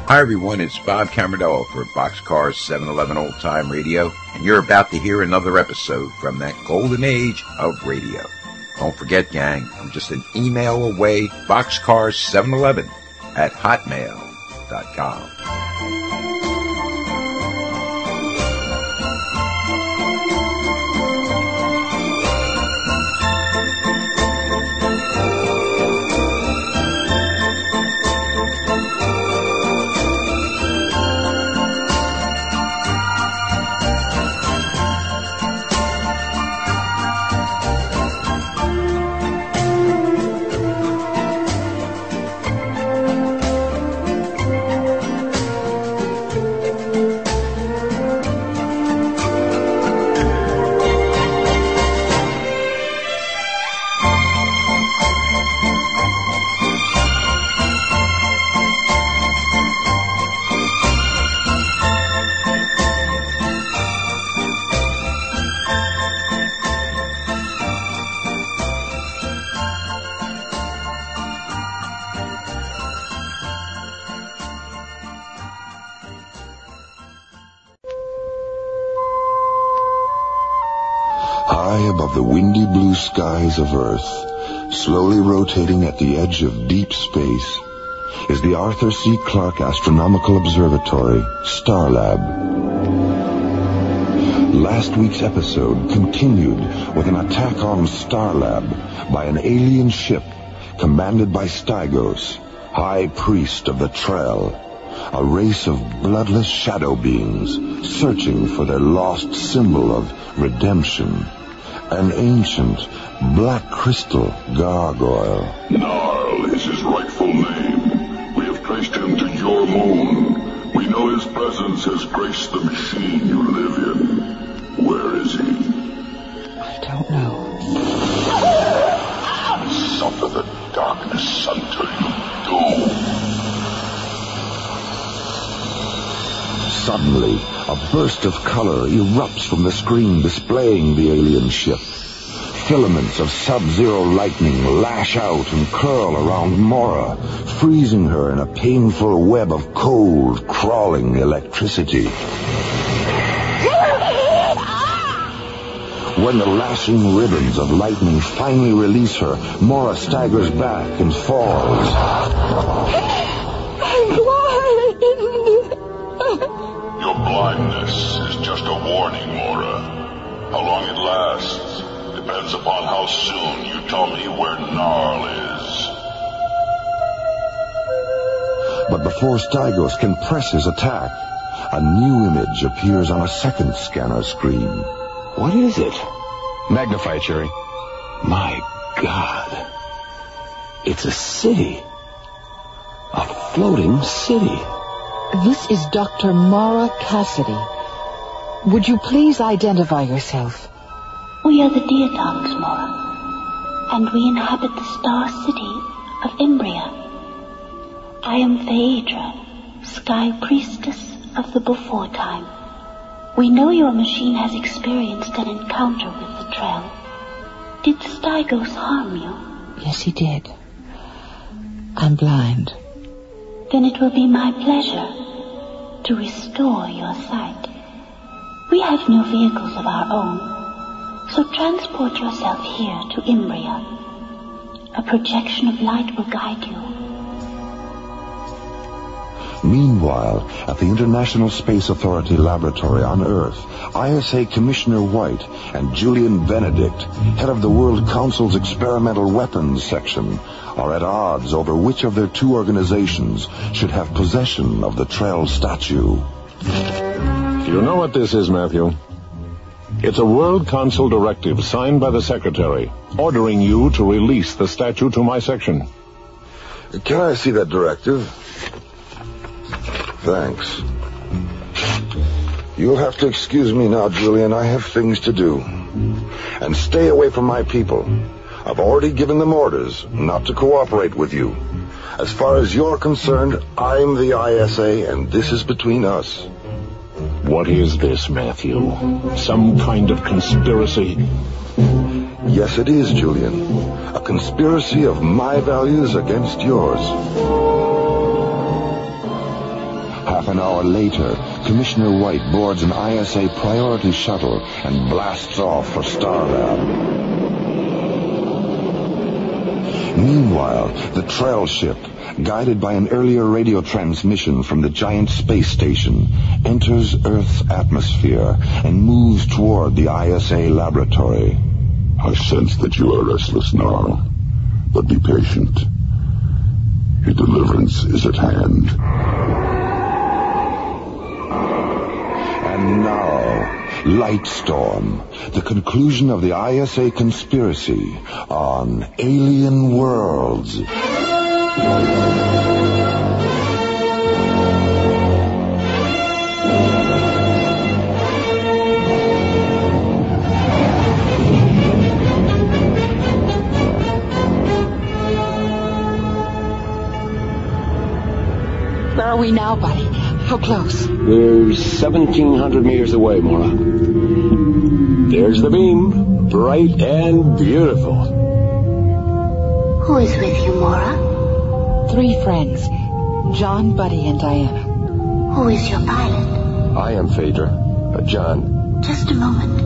Hi everyone, it's Bob Camarillo for Boxcar 711 Old Time Radio, and you're about to hear another episode from that golden age of radio. Don't forget, gang, I'm just an email away, boxcar711 at hotmail.com. High above the windy blue skies of Earth, slowly rotating at the edge of deep space, is the Arthur C. Clarke Astronomical Observatory, Starlab. Last week's episode continued with an attack on Starlab by an alien ship commanded by Stygos, High Priest of the Trell, a race of bloodless shadow beings searching for their lost symbol of redemption, an ancient black crystal gargoyle. Narl is his rightful name. We have traced him to your moon. We know his presence has graced the machine you live in. Where is he? I don't know. Suffer the darkness until you do. Suddenly, a burst of color erupts from the screen displaying the alien ship. Filaments of sub-zero lightning lash out and curl around Mora, freezing her in a painful web of cold, crawling electricity. When the lashing ribbons of lightning finally release her, Mora staggers back and falls. I'm blind! Your blindness is just a warning, Mora. How long it lasts depends upon how soon you tell me where Narl is. But before Stygos can press his attack, a new image appears on a second scanner screen. What is it? Magnify it, Jerry. My God. It's a city. A floating city. This is Dr. Mara Cassidy. Would you please identify yourself? We are the Deer Tongues, Mora, and we inhabit the star city of Imbria. I am Phaedra, Sky Priestess of the Before Time. We know your machine has experienced an encounter with the Trell. Did Stygos harm you? Yes, he did. I'm blind. Then it will be my pleasure to restore your sight. We have no vehicles of our own, so transport yourself here to Imbria. A projection of light will guide you. Meanwhile, at the International Space Authority laboratory on Earth, ISA Commissioner White and Julian Benedict, head of the World Council's Experimental Weapons Section, are at odds over which of their two organizations should have possession of the Trell statue. You know what this is, Matthew? It's a World Council directive signed by the Secretary, ordering you to release the statue to my section. Can I see that directive? Thanks. You'll have to excuse me now, Julian. I have things to do. And stay away from my people. I've already given them orders not to cooperate with you. As far as you're concerned, I'm the ISA, and this is between us. What is this, Matthew? Some kind of conspiracy? Yes, it is, Julian. A conspiracy of my values against yours. half an hour later, Commissioner White boards an ISA priority shuttle and blasts off for Starlab. Meanwhile, the Trell ship, guided by an earlier radio transmission from the giant space station, enters Earth's atmosphere and moves toward the ISA laboratory. I sense that you are restless now, but be patient. Your deliverance is at hand. And now, Lightstorm, the conclusion of the ISA conspiracy on Alien Worlds. Where are we now, buddy? How close? We're 1,700 meters away, Mora. There's the beam, bright and beautiful. Who is with you, Mora? 3 friends. John, Buddy, and Diana. Who is your pilot? I am Phaedra. John. Just a moment.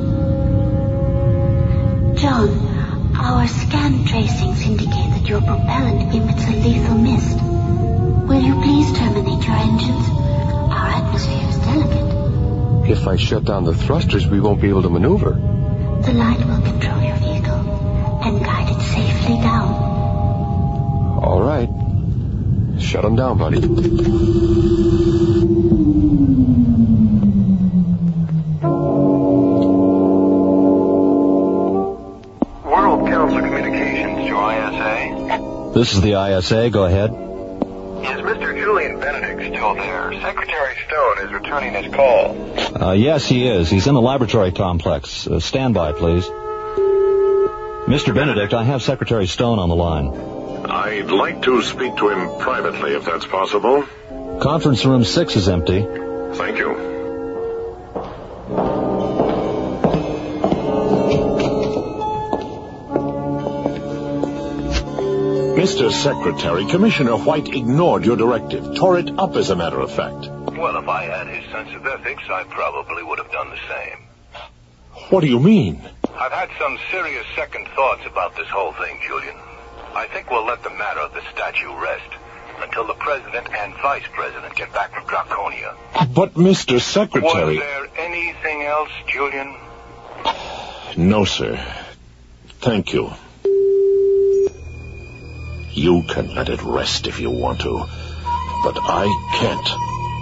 John, our scan tracings indicate that your propellant emits a lethal mist. Will you please terminate your engines? Our atmosphere is delicate. If I shut down the thrusters, we won't be able to maneuver. The light will control your vehicle and guide it safely down. All right. Shut them down, buddy. World Council Communications to ISA. This is the ISA. Go ahead. Is Mr. Julian Benedict still there? Secretary Stone is returning his call. Yes, he is. He's in the laboratory complex. Stand by, please. Mr. Benedict, I have Secretary Stone on the line. I'd like to speak to him privately, if that's possible. Conference room 6 is empty. Thank you. Mr. Secretary, Commissioner White ignored your directive, tore it up as a matter of fact. Well, if I had his sense of ethics, I probably would have done the same. What do you mean? I've had some serious second thoughts about this whole thing, Julian. I think we'll let the matter of the statue rest until the president and vice president get back from Draconia. But, Mr. Secretary... Was there anything else, Julian? No, sir. Thank you. You can let it rest if you want to, but I can't.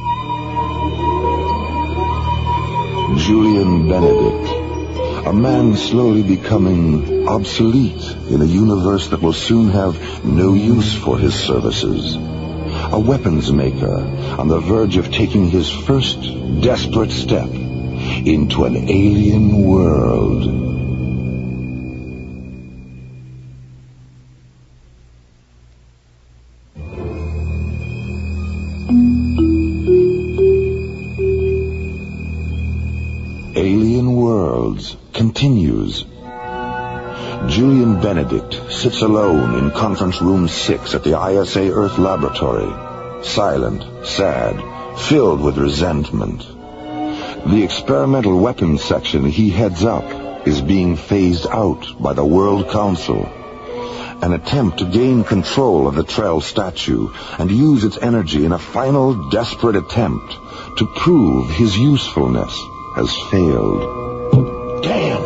Julian Benedict, a man slowly becoming obsolete in a universe that will soon have no use for his services. A weapons maker on the verge of taking his first desperate step into an alien world. Alien Worlds continues. Julian Benedict sits alone in conference room 6 at the ISA Earth Laboratory, silent, sad, filled with resentment. The experimental weapons section he heads up is being phased out by the World Council. An attempt to gain control of the Trell statue and use its energy in a final desperate attempt to prove his usefulness has failed. Damn!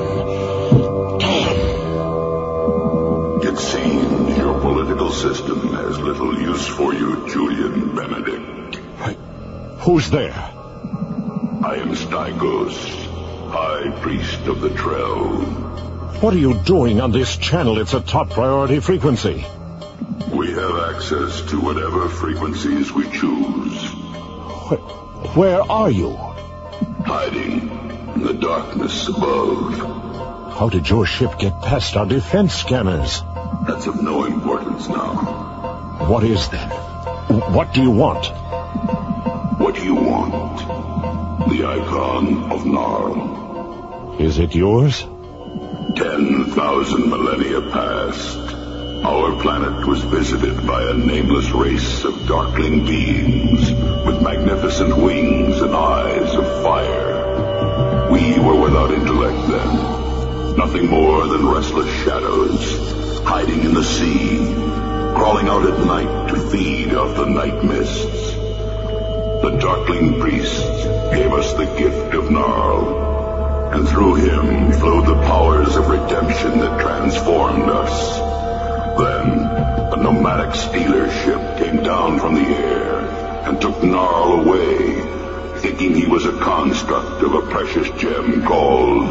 It seems your political system has little use for you, Julian Benedict. Who's there? I am Stygos, High Priest of the Trell. What are you doing on this channel? It's a top priority frequency. We have access to whatever frequencies we choose. Where are you? Hiding in the darkness above. How did your ship get past our defense scanners? That's of no importance now. What is then? What do you want? What you want? The icon of Gnarl. Is it yours? 10,000 millennia past, Our planet was visited by a nameless race of darkling beings with magnificent wings and eyes of fire. We were without intellect then, nothing more than restless shadows, hiding in the sea, crawling out at night to feed off the night mists. The Darkling Priest gave us the gift of Gnarl, and through him flowed the powers of redemption that transformed us. Then, a nomadic stealer ship came down from the air and took Gnarl away, thinking he was a construct of a precious gem called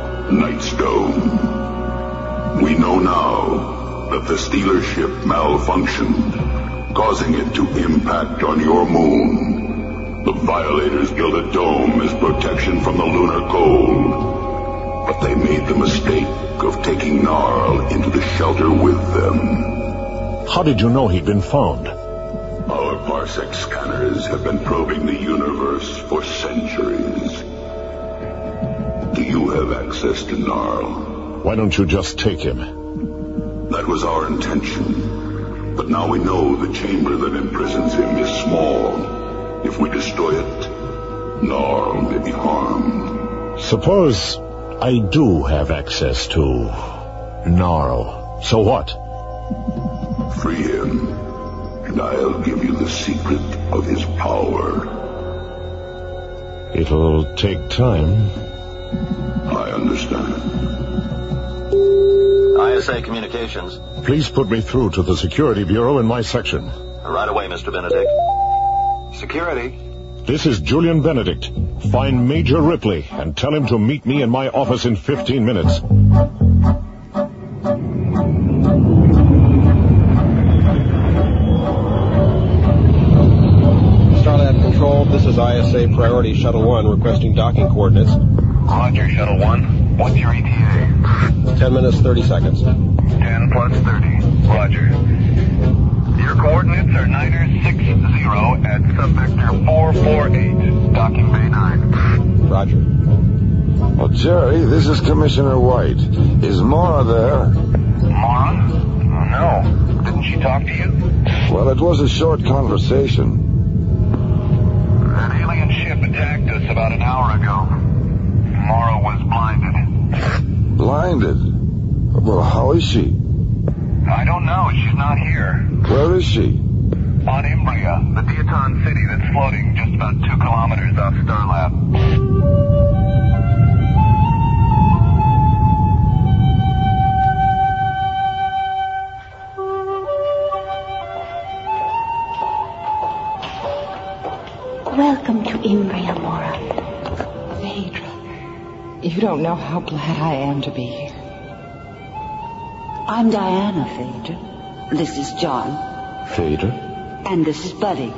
Nightstone. We know now that the stealer ship malfunctioned, causing it to impact on your moon. The Violators built a dome as protection from the lunar cold, but they made the mistake of taking Gnarl into the shelter with them. How did you know he'd been found? Our parsec scanners have been probing the universe for centuries. Do you have access to Gnarl? Why don't you just take him? That was our intention. But now we know the chamber that imprisons him is small. If we destroy it, Gnarl may be harmed. Suppose I do have access to Gnarl. So what? Free him, and I'll give you the secret of his power. It'll take time. I understand. ISA Communications. Please put me through to the Security Bureau in my section. Right away, Mr. Benedict. Security. This is Julian Benedict. Find Major Ripley and tell him to meet me in my office in 15 minutes. Starlab Control, this is ISA Priority Shuttle 1 requesting docking coordinates. Roger, Shuttle 1. What's your ETA? 10 minutes, 30 seconds. 10 plus 30. Roger. Your coordinates are Niner 60 at subvector 448, docking bay 9. Roger. Well, Jerry, this is Commissioner White. Is Mora there? Mora? No. Didn't she talk to you? Well, it was a short conversation. An alien ship attacked us about an hour ago. Mora was blinded. Blinded? Well, how is she? I don't know. She's not here. Where is she? On Imbria, the Diaton city that's floating just about 2 kilometers off Starlab. Welcome to Imbria, Mora. Phaedra, you don't know how glad I am to be here. I'm Diana, Phaedra. This is John. Phaedra? And this is Buddy.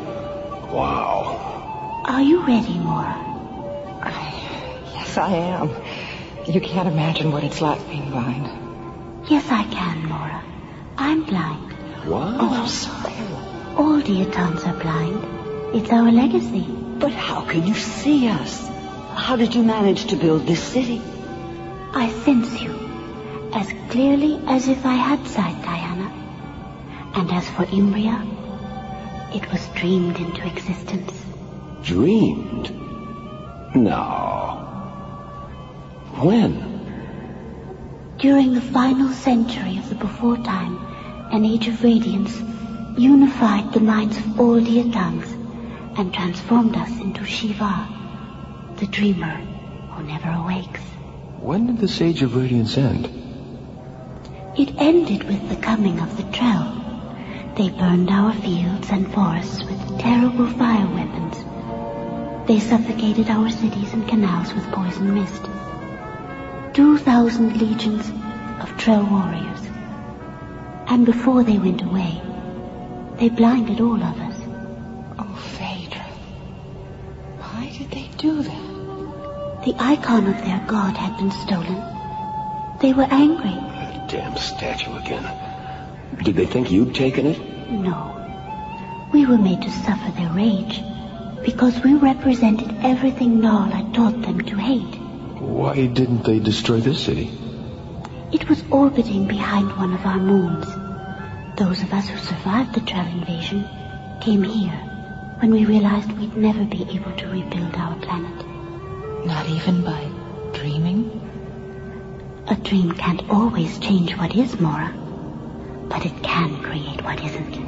Wow. Are you ready, Mora? Yes, I am. You can't imagine what it's like being blind. Yes, I can, Mora. I'm blind. What? Oh, I'm sorry. All Diatons are blind. It's our legacy. But how can you see us? How did you manage to build this city? I sense you as clearly as if I had sight, Diana. And as for Imbria, it was dreamed into existence. Dreamed? No. When? During the final century of the before time, an age of radiance unified the minds of all Diatons and transformed us into Shiva, the dreamer who never awakes. When did this age of radiance end? It ended with the coming of the Trell. They burned our fields and forests with terrible fire weapons. They suffocated our cities and canals with poison mist. 2,000 legions of Trell warriors. And before they went away, they blinded all of us. Oh, Phaedra. Why did they do that? The icon of their god had been stolen. They were angry. That damn statue again. Did they think you'd taken it? No. We were made to suffer their rage because we represented everything Gnarl had taught them to hate. Why didn't they destroy this city? It was orbiting behind one of our moons. Those of us who survived the Trell invasion came here when we realized we'd never be able to rebuild our planet. Not even by dreaming? A dream can't always change what is, Mora, but it can create what isn't.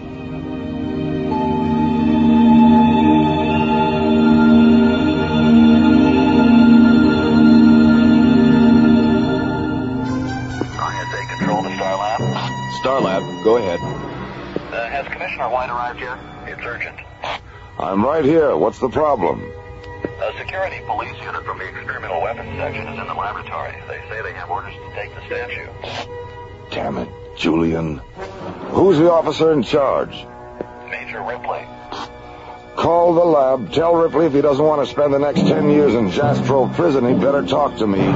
ISA control to Starlab. Starlab, go ahead. Has Commissioner White arrived yet? It's urgent. I'm right here. What's the problem? A security police unit from the experimental weapons section is in the laboratory. They say they have orders to take the statue. Damn it, Julian. Who's the officer in charge? Major Ripley. Call the lab. Tell Ripley if he doesn't want to spend the next 10 years in Jastrow prison, he'd better talk to me.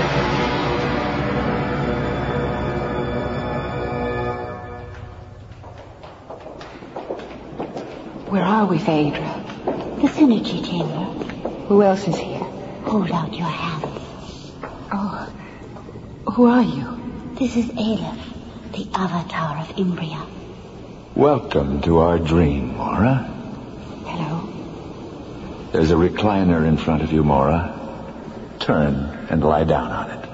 Where are we, Phaedra? The Synergy Chamber. Who else is here? Hold out your hand. Oh, who are you? This is Aleph, the Avatar of Imbria. Welcome to our dream, Mora. Hello. There's a recliner in front of you, Mora. Turn and lie down on it.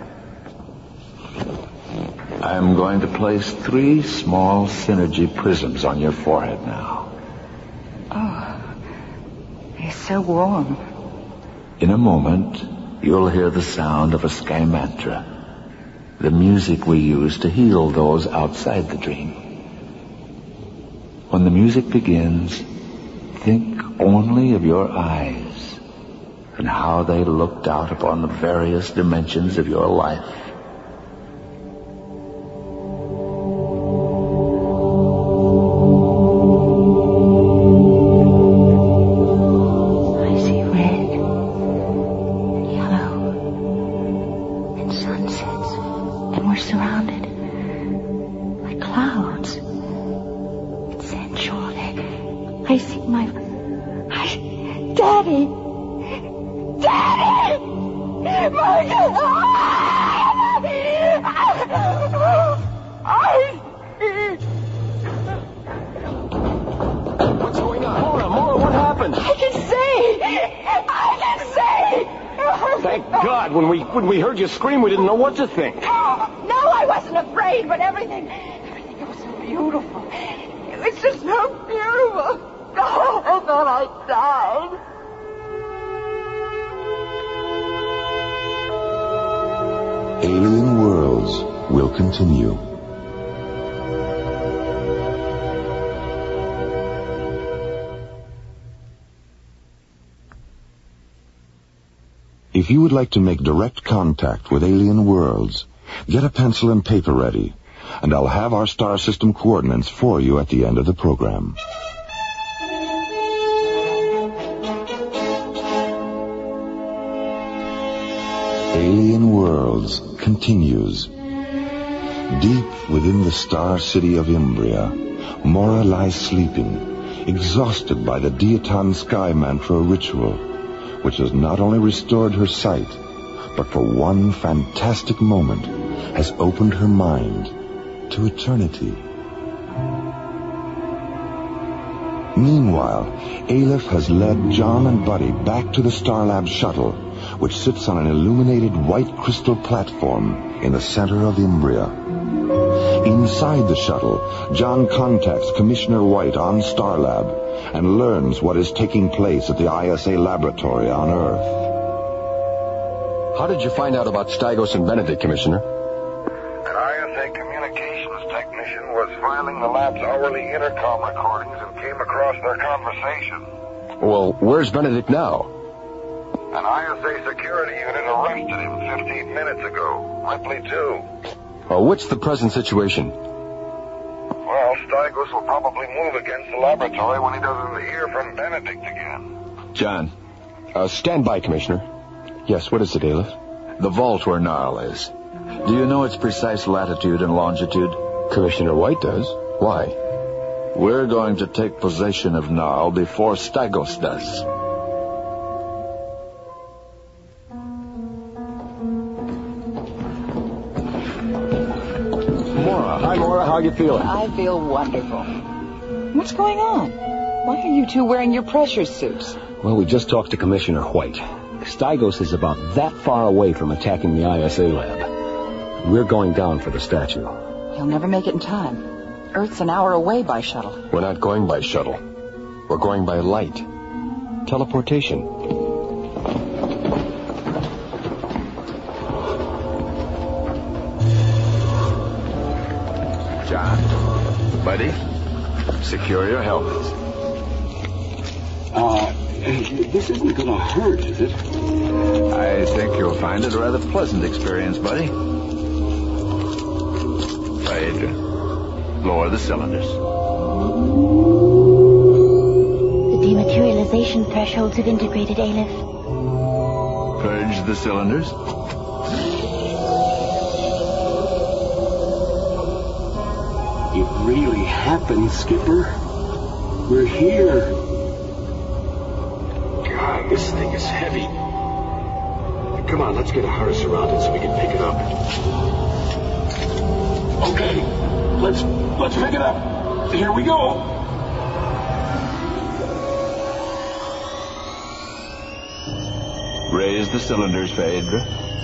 I'm going to place 3 small Synergy prisms on your forehead now. Oh, they're so warm. In a moment, you'll hear the sound of a Sky Mantra, the music we use to heal those outside the dream. When the music begins, think only of your eyes and how they looked out upon the various dimensions of your life. Daddy! Daddy! What's going on? Mora, what happened? I can see! Thank God. When we heard you scream, we didn't know what to think. No, I wasn't afraid, but everything was so beautiful. It was just so beautiful. Oh, I thought I died. Alien Worlds will continue. If you would like to make direct contact with Alien Worlds, get a pencil and paper ready, and I'll have our star system coordinates for you at the end of the program. Alien Worlds continues. Deep within the star city of Imbria, Mora lies sleeping, exhausted by the Diaton Sky Mantra ritual, which has not only restored her sight, but for one fantastic moment has opened her mind to eternity. Meanwhile, Aleph has led John and Buddy back to the Starlab shuttle, which sits on an illuminated white crystal platform in the center of Imbria. Inside the shuttle, John contacts Commissioner White on Starlab and learns what is taking place at the ISA laboratory on Earth. How did you find out about Stygos and Benedict, Commissioner? An ISA communications technician was filing the lab's hourly intercom recordings and came across their conversation. Well, where's Benedict now? An ISA security unit arrested him 15 minutes ago. Ripley, too. What's the present situation? Well, Stygos will probably move against the laboratory when he doesn't hear from Benedict again. John. Stand by, Commissioner. Yes, what is it, Aleph? The vault where Gnarl is. Do you know its precise latitude and longitude? Commissioner White does. Why? We're going to take possession of Gnarl before Stygos does. Mora. Hi, Mora. How you feeling? I feel wonderful. What's going on? Why are you two wearing your pressure suits? Well, we just talked to Commissioner White. Stygos is about that far away from attacking the ISA lab. We're going down for the statue. He'll never make it in time. Earth's an hour away by shuttle. We're not going by shuttle. We're going by light. Teleportation. John, buddy, secure your helmets. This isn't gonna hurt, is it? I think you'll find it a rather pleasant experience, buddy. Phaedra, lower the cylinders. The dematerialization thresholds have integrated, Aleph. Purge the cylinders. It really happened, Skipper. We're here. God, this thing is heavy. Come on, let's get a hearse around it so we can pick it up. Okay, let's pick it up. Here we go. Raise the cylinders, Phaedra.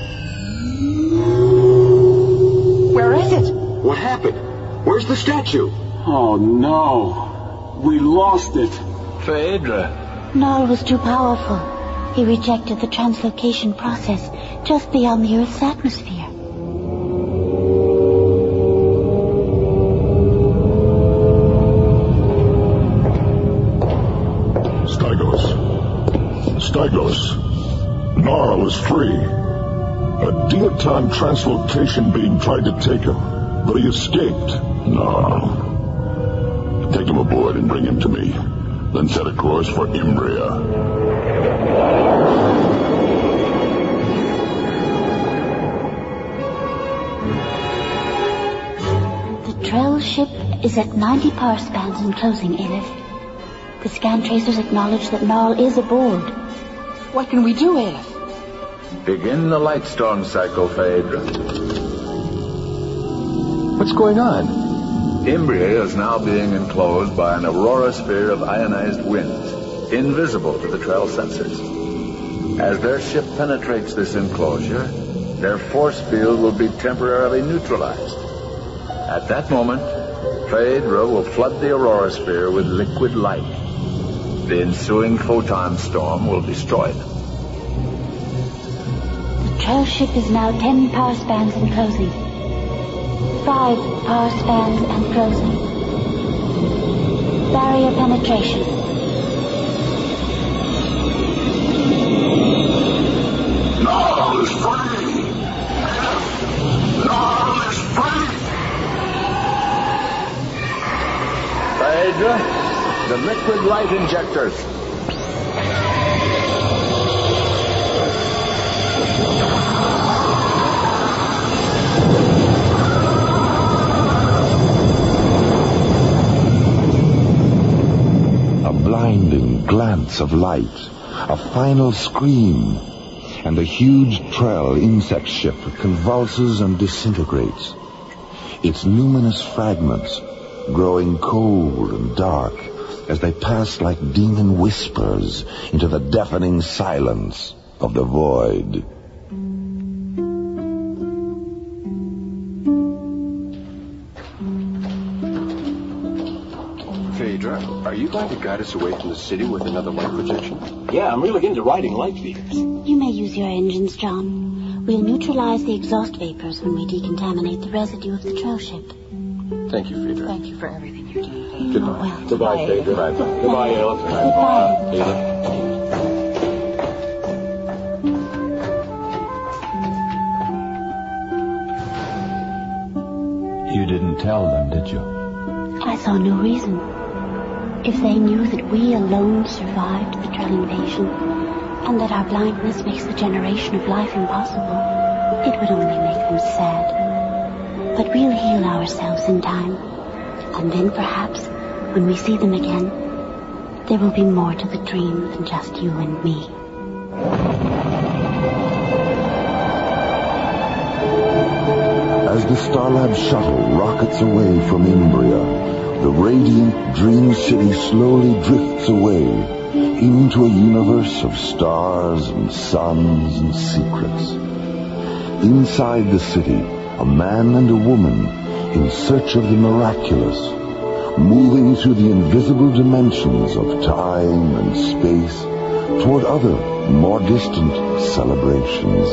Where is it? What happened? Where's the statue? Oh, no. We lost it. Phaedra. Null was too powerful. He rejected the translocation process just beyond the Earth's atmosphere. Stygos. Gnarl is free. A Diatom translocation beam tried to take him, but he escaped. Gnarl. Take him aboard and bring him to me. Then set a course for Imbria. The Trell ship is at 90 power spans and closing, Aleph. The scan tracers acknowledge that Gnarl is aboard. What can we do, Aleph? Begin the light storm cycle, Phaedra. What's going on? Imbria is now being enclosed by an aurora sphere of ionized winds, invisible to the Trell sensors. As their ship penetrates this enclosure, their force field will be temporarily neutralized. At that moment, Phaedra will flood the aurora sphere with liquid light. The ensuing photon storm will destroy it. The Trell ship is now 10 power spans and closing. 5 power spans and closing. Barrier penetration. Gnarl is free! Gnarl is free! Phaedra, the liquid light injectors. A blinding glance of light, a final scream, and the huge Trell insect ship convulses and disintegrates. Its luminous fragments growing cold and dark as they pass like demon whispers into the deafening silence of the void. Phaedra, are you going to guide us away from the city with another light projection? Yeah, I'm really into riding light beacons. You may use your engines, John. We'll neutralize the exhaust vapors when we decontaminate the residue of the Trell ship. Thank you, Phaedra. Thank you for everything you do. Goodbye. Oh, well. Goodbye, Phaedra. Goodbye, Aleph. Goodbye. Phaedra. You didn't tell them, did you? I saw no reason. If they knew that we alone survived the Trell invasion, and that our blindness makes the generation of life impossible, it would only make them sad. But we'll heal ourselves in time, and then perhaps, when we see them again, there will be more to the dream than just you and me. As the Starlab shuttle rockets away from Imbria, the radiant dream city slowly drifts away into a universe of stars and suns and secrets. Inside the city, a man and a woman in search of the miraculous, moving through the invisible dimensions of time and space toward other, more distant celebrations.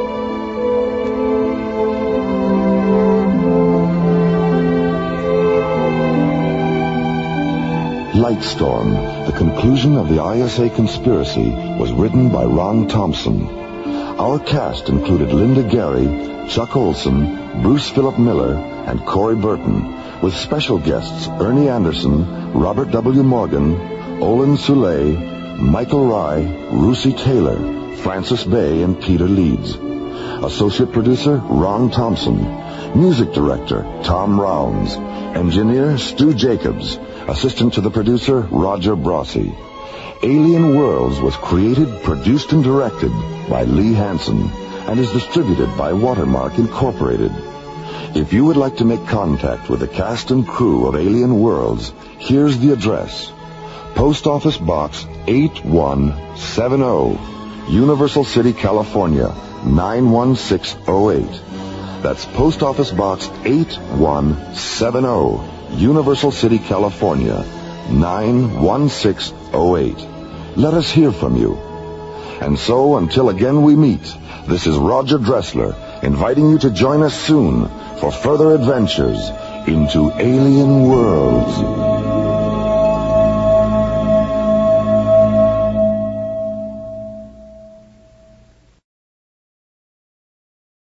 Lightstorm, the conclusion of the ISA conspiracy, was written by Ron Thompson. Our cast included Linda Gary, Chuck Olson, Bruce Philip Miller, and Corey Burton, with special guests Ernie Anderson, Robert W. Morgan, Olin Soule, Michael Rye, Russi Taylor, Francis Bay, and Peter Leeds. Associate producer Ron Thompson. Music director Tom Rounds. Engineer Stu Jacobs. Assistant to the producer Roger Brossi. Alien Worlds was created, produced, and directed by Lee Hansen and is distributed by Watermark Incorporated. If you would like to make contact with the cast and crew of Alien Worlds, here's the address. Post Office Box 8170, Universal City, California, 91608. That's Post Office Box 8170, Universal City, California, 91608. Let us hear from you. And so, until again we meet, this is Roger Dressler, inviting you to join us soon for further adventures into alien worlds.